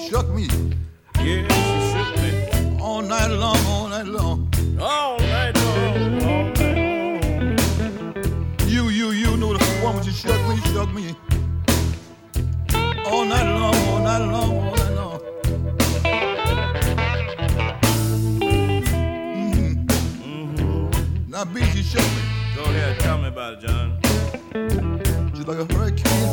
shook me. Yeah, she shook me. All night long, all night long. All night long, all night long. You know the woman, she shook me. All night long, all night long, all night long. Now, B, she shook me. Go ahead, tell me about it, John. Just like a hurricane.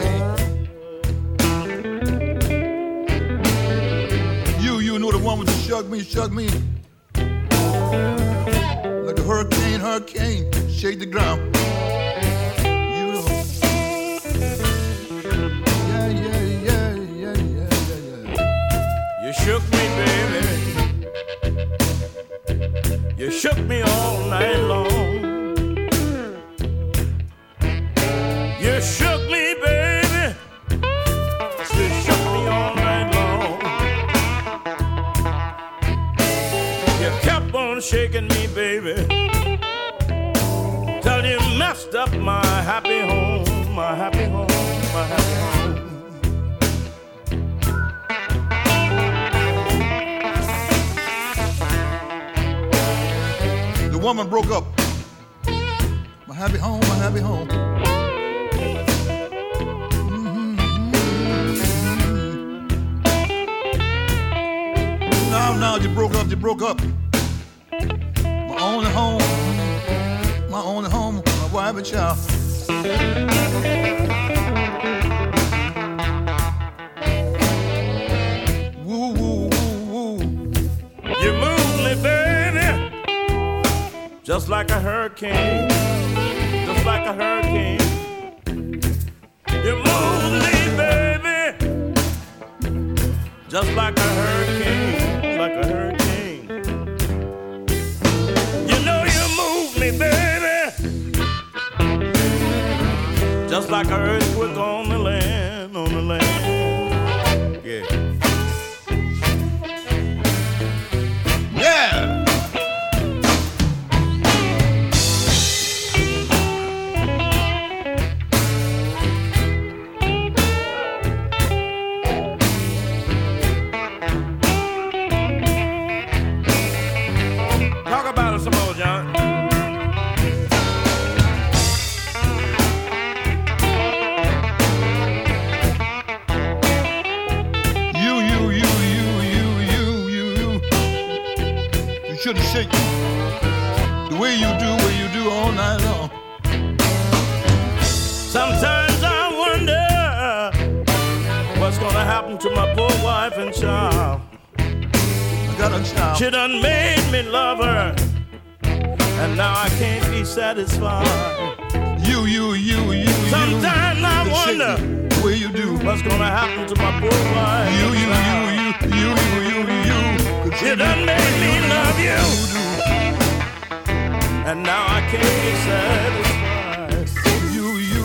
You know the woman that shook me. Like a hurricane, shake the ground. You know. Yeah. You shook me, baby. You shook me all night long. You shook me, baby. You shook me all night long. You kept on shaking me, baby, till you messed up my happy home, my happy home, my happy home. The woman broke up. My happy home. Now you broke up. My only home, my wife and child. Woo. You moved me, baby, just like a hurricane, just like a hurricane. You moved me, baby, just like a hurricane, like a hurricane. You know you moved me, baby, just like an earthquake on the land, on the land. Yeah. Yeah. Talk about it some more, John. You shouldn't shake me the way you do all night long. Sometimes I wonder what's gonna happen to my poor wife and child. I got a child. She done made me love her, and now I can't be satisfied. You. Sometimes I wonder the way you do. what's gonna happen to my poor wife. You. She done made me love you, and now I can't be satisfied. You.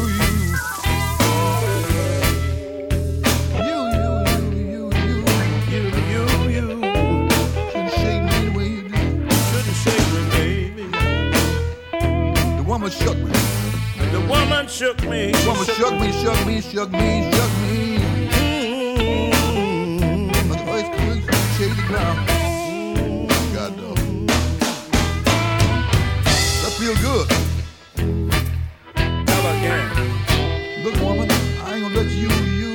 Shouldn't shake me the way you do. Shouldn't shake me, baby. The woman shook me. The woman shook me. The woman shook me. Like an earthquake, shake the ground. God knows. That feel good. How about that? Look, woman, I ain't gonna let you